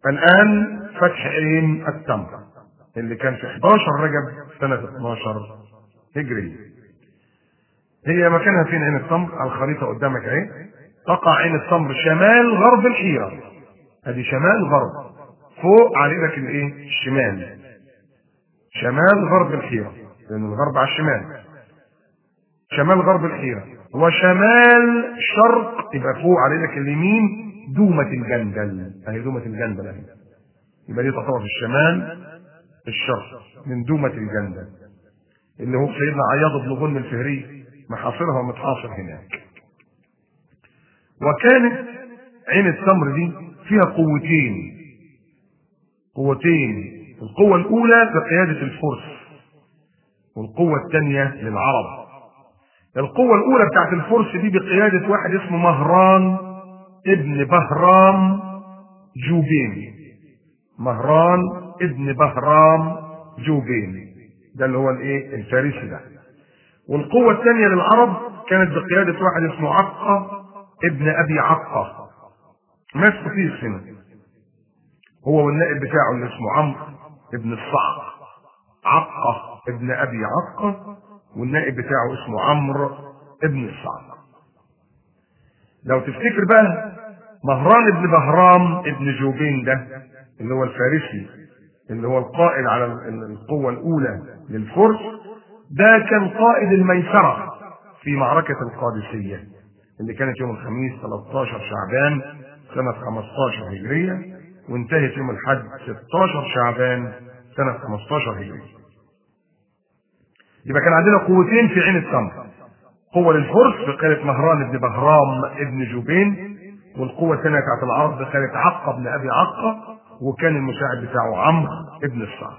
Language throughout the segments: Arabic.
الآن فتح عين التمر اللي كان في 11 رجب سنة 12 هجري. هي مكانها فين عين التمر؟ على الخريطة قدامك اهي. تقع عين التمر شمال غرب الحيرة. ادي شمال غرب، فوق على ايدك الايه؟ الشمال. شمال غرب الحيرة، لأن الغرب على الشمال. شمال غرب الحيرة. وشمال شرق يبقى فوق على ايدك اليمين دومة الجندل. اهي دومة الجندل اهي. يبقى دي تعتبر في الشمال الشرق من دومة الجندل اللي هو سيدنا عياض بن غنم الفهري محاصرها ومتحاصر هناك. وكانت عين التمر دي فيها قوتين. القوة الأولى بقيادة الفرس، والقوة الثانية للعرب. القوة الأولى بتاعت الفرس دي بقيادة واحد اسمه مهران ابن بهرام جوبين. مهران ابن بهرام جوبين ده اللي هو الايه؟ الفارسي ده. والقوة الثانية للعرب كانت بقيادة واحد اسمه عقة ابن أبي عقة. ماسك فيه هنا هو والنائب بتاعه اللي اسمه عمرو ابن الصعق. عقة ابن أبي عقة والنائب بتاعه اسمه عمرو ابن الصعق. لو تفتكر بقى مهران ابن بهرام ابن جوبين ده اللي هو الفارسي اللي هو القائد على القوة الأولى للفرس، ده كان قائد الميسرة في معركة القادسية اللي كانت يوم الخميس 13 شعبان سنة 15 هجرية، وانتهت يوم الحد 16 شعبان سنة 15 هجرية. يبقى كان عندنا قوتين في عين التمر، قوة للفرس بقيادة مهران بن بهرام ابن جوبين، والقوة الثانية بتاعت العرب بقيادة عقة بن أبي عقة، وكان المساعد بتاعه عمرو ابن الصعق.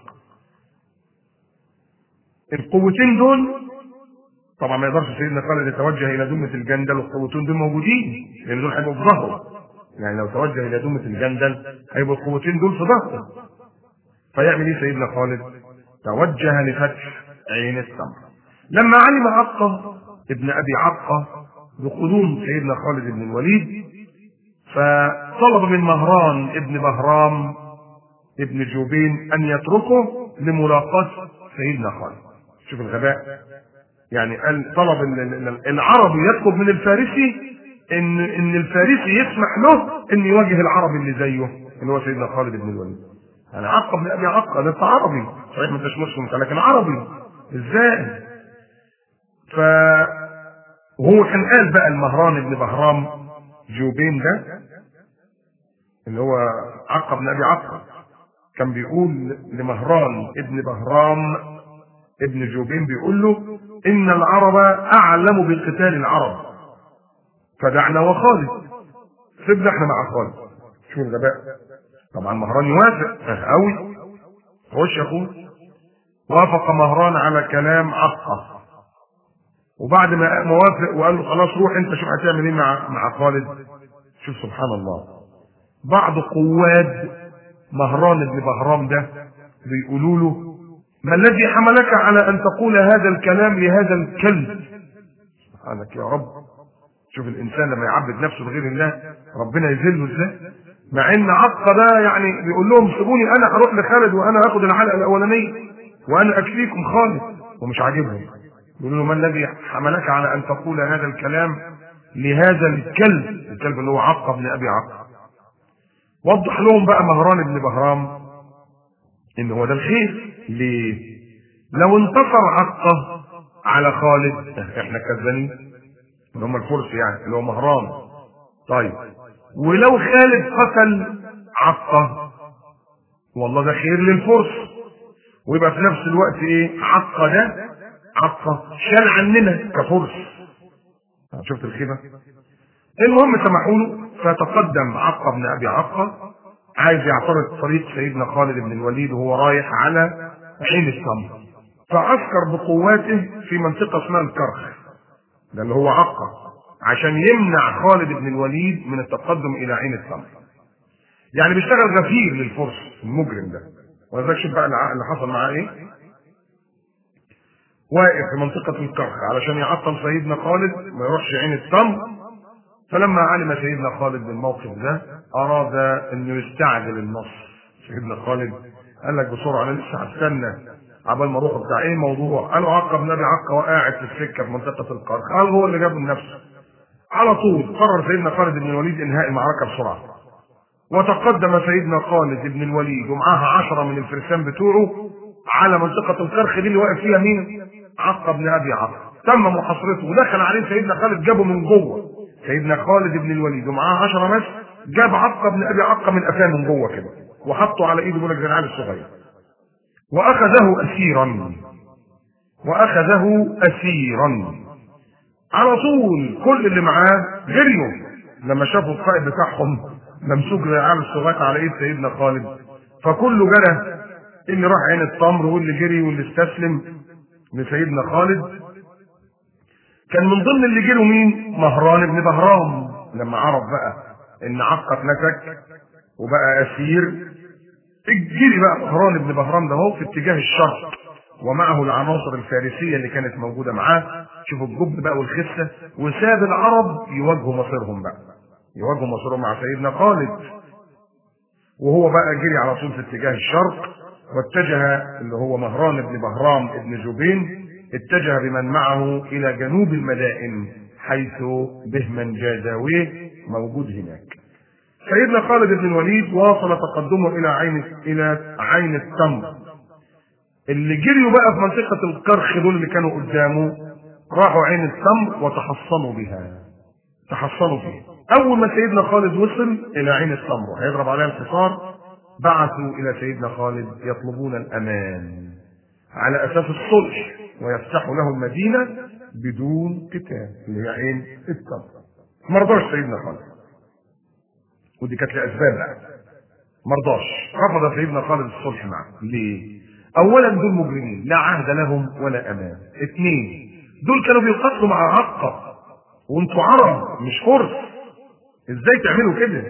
القوتين دول طبعا ما يقدرش سيدنا خالد يتوجه الى دومة الجندل والقوتين دول موجودين، لان دول هيبقوا في ظهره. يعني لو توجه الى دومة الجندل هيبقوا القوتين دول في ظهره. فيعمل ايه سيدنا خالد؟ توجه لفتح عين التمر. لما علم عقة ابن ابي عقة بقدوم سيدنا خالد بن الوليد، فطلب من مهران ابن بهرام ابن جوبين ان يتركه لملاقاة سيدنا خالد. شوف الغباء. يعني قال طلب العربي يطلب من الفارسي ان الفارسي يسمح له ان يواجه العربي اللي زيه اللي هو سيدنا خالد بن الوليد. يعني عقة بن ابي عقة ده عربي صحيح ما انتش مسلم لكن عربي ازاي؟ وهو كان قال بقى المهران بن بهرام جوبين ده اللي هو عقة بن ابي عقة كان بيقول لمهران ابن بهرام ابن جوبين بيقول له ان العرب اعلم بقتال العرب فدعنا وخالد، سيبنا احنا مع خالد. شو الغباء. طبعا مهران يوافق قوي. خش يا اخوه. وافق مهران على كلام عقة، وبعد ما وافق وقال له خلاص روح انت شوف هتعمل ايه مع خالد. شوف سبحان الله، بعض قواد مهران بن بهرام ده بيقولوا له ما الذي حملك على ان تقول هذا الكلام لهذا الكلب؟ سبحانك يا رب. شوف الانسان لما يعبد نفسه لغير الله ربنا يذله ازاي. مع ان عقة ده يعني بيقول لهم سيبوني انا هروح لخالد وانا هاخد الحلقه الاولانيه وانا اكفيكم خالد، ومش عاجبهم. بيقولوا له ما الذي حملك على ان تقول هذا الكلام لهذا الكلب اللي هو عقة بن ابي عقة. وضح لهم بقى مهران بن بهرام ان هو ده الخير. ليه؟ لو انتصر عقة على خالد احنا كذابين اللي هم الفرس يعني اللي هو مهران. طيب ولو خالد قتل عقة والله ده خير للفرس، ويبقى في نفس الوقت ايه؟ عقة شال عننا كفرس. شفت الخيبة. المهم سمحوا له، فتقدم عقة بن ابي عقة عايز يعترض طريق سيدنا خالد بن الوليد وهو رايح على عين التمر، فعسكر بقواته في منطقة اسمها الكرخ ده اللي هو عقة عشان يمنع خالد بن الوليد من التقدم الى عين التمر. يعني بيشتغل غفير للفرس المجرم ده. ولذلك شوف بقى اللي حصل معاه ايه. واقف في منطقة الكرخ علشان يعطل سيدنا خالد ما يروحش عين التمر. فلما علم سيدنا خالد بالموقف ده اراد انه يستعجل النصر. سيدنا خالد قال لك بسرعه انا لسه هستنى عبال ما اروح بتاع ايه الموضوع؟ قالوا عقب نبي عقه وقاعد في السكه في منطقه القرخ، قال هو اللي جابه لنفسه. على طول قرر سيدنا خالد بن الوليد انهاء المعركه بسرعه، وتقدم سيدنا خالد بن الوليد ومعاه 10 من الفرسان بتوعه على منطقه القرخ دي اللي واقف فيها مين؟ عقه بن ابي عقه. تم محاصرته ودخل عليه سيدنا خالد، جابه من جوه. سيدنا خالد بن الوليد ومعاه 10 ناس، جاب عقه بن ابي عقه من قفاه من جوه كده وحطه على ايده بيقول لك زي العيال الصغير، واخذه اسيرا. على طول كل اللي معاه جريوا لما شافوا القائد بتاعهم ممسوك زي العيال الصغير على ايد سيدنا خالد، فكله جرى، اللي راح عين التمر واللي جري واللي استسلم لسيدنا خالد. كان من ضمن اللي جروا مين؟ مهران بن بهرام. لما عرف بقى ان عقه اتمسك وبقى اسير، اجري بقى مهران بن بهرام ده هو في اتجاه الشرق، ومعه العناصر الفارسيه اللي كانت موجوده معاه. شوفوا الجبن بقى والخسه، وساب العرب يواجهوا مصيرهم مع سيدنا خالد. وهو بقى جري على طول في اتجاه الشرق، واتجه اللي هو مهران بن بهرام ابن جبين، اتجه بمن معه الى جنوب المدائن حيث بهمن جازاويه موجود هناك. سيدنا خالد بن الوليد واصل تقدمه الى عين التمر. اللي جريوا بقى في منطقه القرخ دول اللي كانوا قدامه راحوا عين التمر وتحصنوا فيها. اول ما سيدنا خالد وصل الى عين التمر هيضرب عليها الحصار، بعثوا الى سيدنا خالد يطلبون الامان على اساس الصلح ويفتحوا له المدينه بدون قتال اللي هي عين التمر. ما رضاش سيدنا خالد، ودي كانت لاسباب بقى. ما رضاش، رفض سيدنا خالد الصلح معه. ليه؟ اولا دول مجرمين لا عهد لهم ولا امان. اثنين، دول كانوا بيقاتلوا مع عقه وانتوا عرب مش فرس، ازاي تعملوا كده؟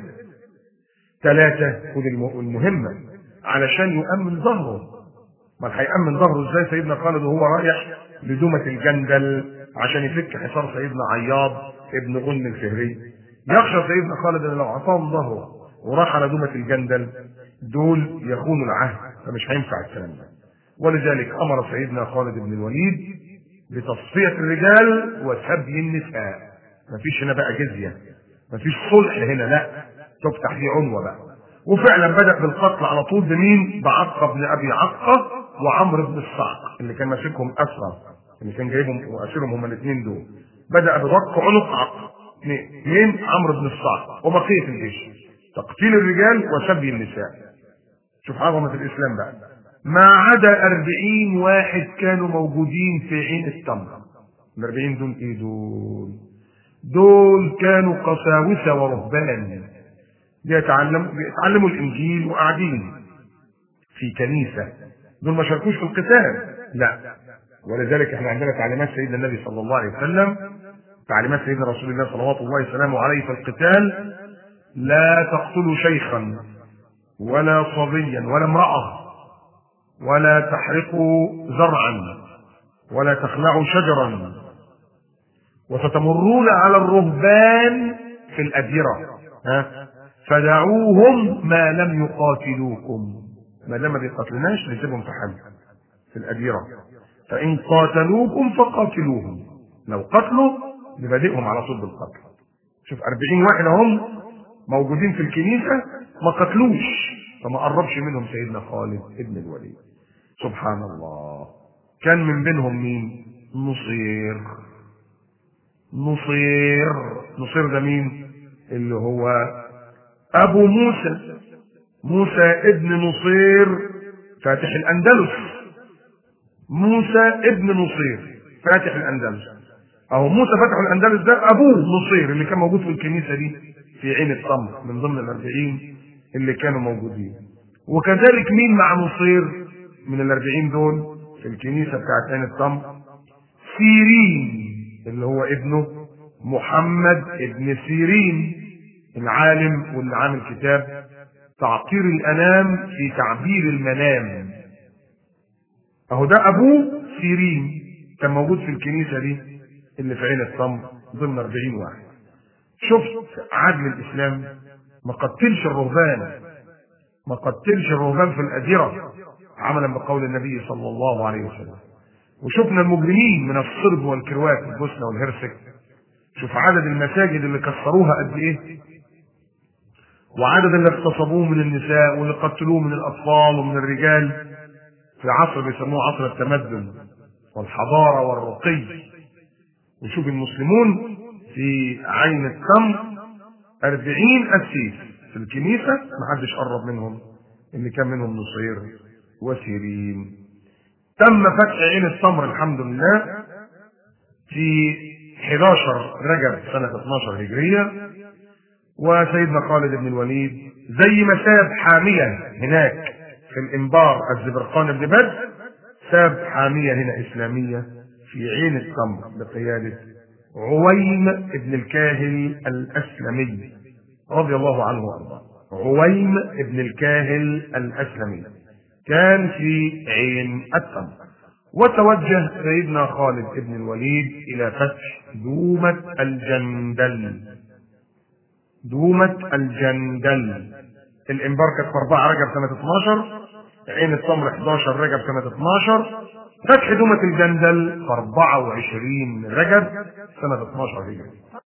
ثلاثة، ودي المهمة، علشان يؤمن ظهره. ما هيأمن ظهره ازاي سيدنا خالد وهو رايح لدومة الجندل عشان يفك حصار سيدنا عياض ابن غنم الفهري؟ يخشى سيدنا خالد ان لو عصاهم ظهره وراح على دومة الجندل دول يخونوا العهد، فمش هينفع الكلام ده. ولذلك امر سيدنا خالد بن الوليد بتصفية الرجال وسبي النساء. مفيش هنا بقى جزية، مفيش صلح هنا، لا، تفتح دي عنوة بقى. وفعلا بدأ بالقتل على طول بمين؟ بعقه بن ابي عقه وعمرو بن الصعق اللي كان ماسكهم اسرى، اللي كان جايبهم واسرهم هما الاثنين دول. بدأ بدق عنق عقه مين؟ عمرو بن الصعق. وبقية الجيش تقتيل الرجال وسبي النساء. شوف عظمة الاسلام بقى. ما عدا 40 واحد كانوا موجودين في عين التمر. ال40 دول ايه دول كانوا قساوسه ورهبان بيتعلموا الانجيل وقاعدين في كنيسه. دول ما شاركوش في القتال، لا. ولذلك احنا عندنا تعليمات سيدنا النبي صلى الله عليه وسلم، تعليمات سيدنا رسول الله صلوات الله وسلامه عليه في القتال: لا تقتلوا شيخا ولا صبيا ولا امراه، ولا تحرقوا زرعا، ولا تخلعوا شجرا، وستمرون على الرهبان في الأديرة فدعوهم ما لم يقاتلوكم. ما دام ما بيقاتلناش نسيبهم في حل في الأديرة، فإن قاتلوكم فقاتلوهم. لو قتلوا نبادئهم على طول بالقتل. شوف 40 واحد هم موجودين في الكنيسة ما قتلوش، فما قربش منهم سيدنا خالد ابن الوليد. سبحان الله. كان من بينهم مين؟ نصير ده مين؟ اللي هو ابو موسى ابن نصير فاتح الاندلس. اهو موسى فاتح الاندلس ده ابوه نصير اللي كان موجود في الكنيسه دي في عين التمر من ضمن ال40 اللي كانوا موجودين. وكذلك مين مع نصير من ال40 دول في الكنيسه بتاعت عين التمر؟ سيرين اللي هو ابنه محمد ابن سيرين العالم واللي عامل كتاب تعطير الانام في تعبير المنام. اهو ده ابوه سيرين كان موجود في الكنيسه دي اللي في عين التمر ضمن 40 واحد. شفت عدل الاسلام ما قتلش الرهبان، ما قتلش الرهبان في الأديرة عملا بقول النبي صلى الله عليه وسلم. وشفنا المجرمين من الصرب والكروات في البوسنة والهرسك، شوف عدد المساجد اللي كسروها قد ايه، وعدد اللي اغتصبوه من النساء واللي قتلوه من الأطفال ومن الرجال في عصر بيسموه عصر التمدن والحضارة والرقي. وشوف المسلمون في عين التمر 40 قسيس في الكنيسة محدش قرب منهم، اللي كان منهم نصير وسيرين. تم فتح عين التمر الحمد لله في 11 رجب سنة 12 هجرية. وسيدنا خالد بن الوليد زي ما ساب حامية هناك في الإنبار الزبرقان بن بدر، ساب حامية هنا إسلامية في عين التمر بقيادة عويم بن الكاهل الأسلمي رضي الله عنه وارضاه. عويم بن الكاهل الأسلمي كان في عين التمر. وتوجه سيدنا خالد بن الوليد إلى فتح دومة الجندل. دومة الجندل الإنبار كانت في 4 رجب سنة 12، عين التمر 11 رجب سنة 12، فتح دومة الجندل في 24 رجب سنة 12 هجري.